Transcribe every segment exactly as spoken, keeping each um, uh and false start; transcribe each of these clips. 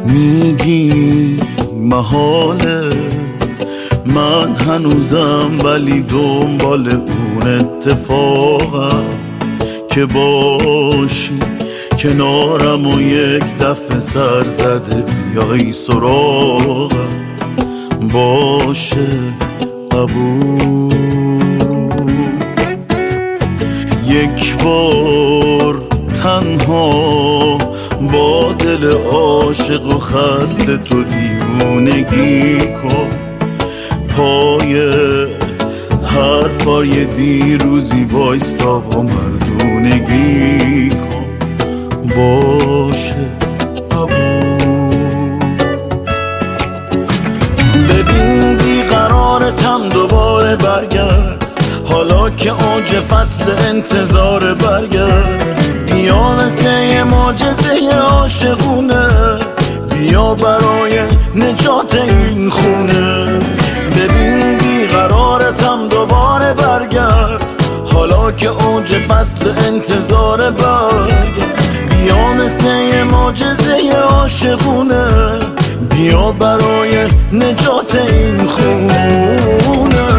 میگی محاله من هنوزم ولی دنبال اون اتفاقم که باشی کنارم و یک دفعه سر زده بیایی سراغم باشه قبول. یک بار تنها با دل عاشق و خسته تو دیوونگی کن پای حرفای دیروزی وایستا و مردونگی کن باشه قبول. ببین بیقرارتم دوباره برگرد حالا که اوج فصل انتظار برگرد بیا مثل یه معجزه عاشقونه بیا برای نجات این خونه. ببین بیقرارتم دوباره برگرد حالا که اوج فصل انتظار برگرد بیا مثل یه معجزه عاشقونه بیا برای نجات این خونه.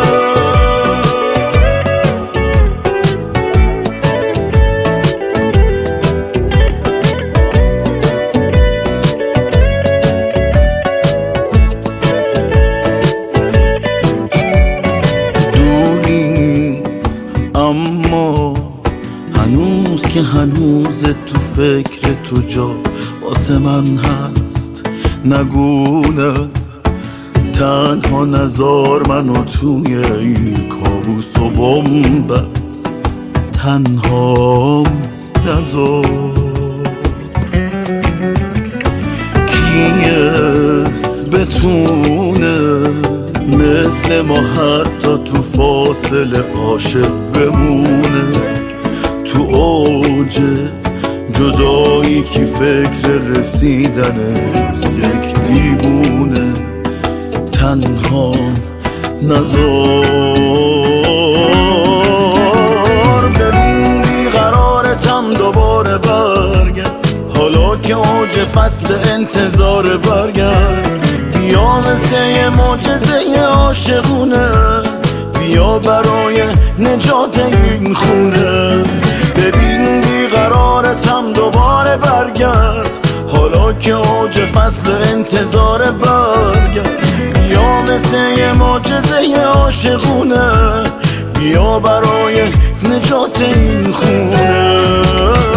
اما هنوز که هنوز تو فکر تو جا واسه من هست نگونه تنها نزار منو توی این کابوس و بومبست تنها نزار. کیه بتونه مثل ما حتی تو فاصله عاشق بمونه تو اوج جدایی که فکر رسیدنه جز یک دیوونه تنها نزار. ببین بیقرارتم دوباره برگرد حالا که اوج فصل انتظار برگرد بیا مثل یه معجزه عاشقونه بیا برای نجات این خونه. ببین بیقرارتم دوباره برگرد حالا که اوج فصل انتظار برگرد بیا مثل یه معجزه عاشقونه بیا برای نجات این خونه.